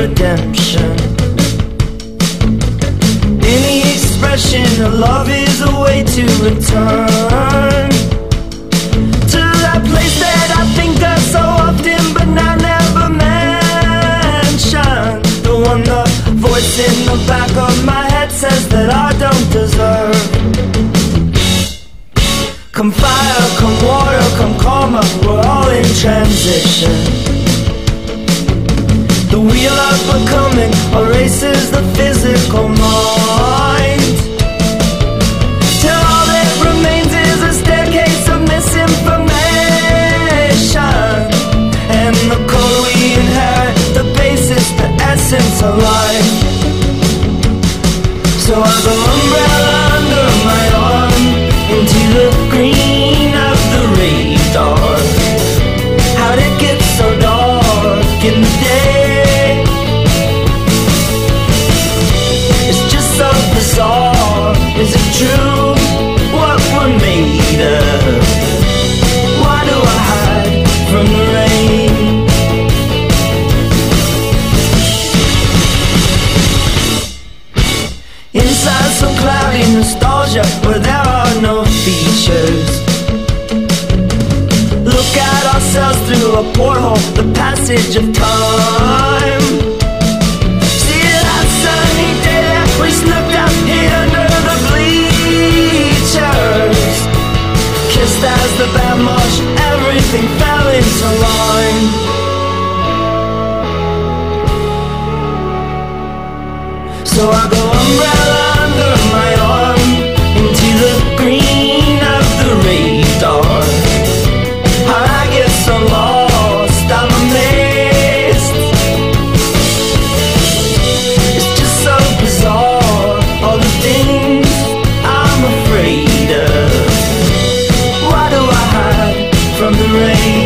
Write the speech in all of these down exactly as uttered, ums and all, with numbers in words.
redemption. Any expression of love is a way to return to that place that I think of so often but now never mention. The one the voice in the back of my head says that I don't deserve. Come fire, come water, come karma, we're all in transition. The wheel of becoming erases the physical mind, till all that remains is a staircase of misinformation. And the code we inherit, the basis, the essence of life. So I go umbrella under my arm into the green of the radar. How'd it get so dark in the day? It's just so bizarre. Is it true what we're made of? Why do I hide from the rain? Inside some cloudy nostalgia where there are no features. Look at ourselves through a porthole, the passage of time. See that sunny day that we snuck up here under the bleachers. Kissed as the band march, everything fell into line. So I go umbrella under my arm into the green of the radar. How'd I get so lost? I'm amazed. It's just so bizarre, all the things I'm afraid of. Why do I hide from the rain?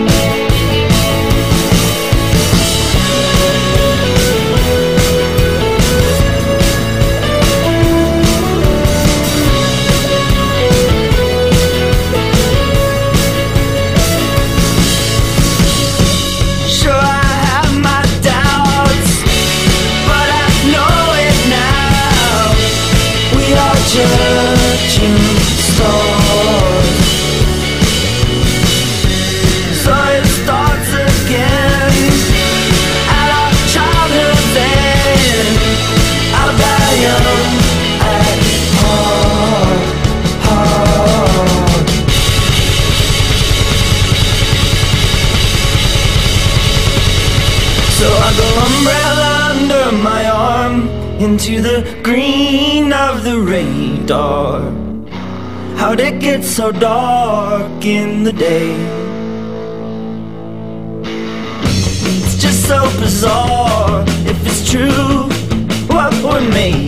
Judging stars. So it starts again at our childhood's end. I'll die young at heart, heart. So I go umbrella under my arm into the green of the radar. How'd it get so dark in the day? It's just so bizarre. If it's true what we're made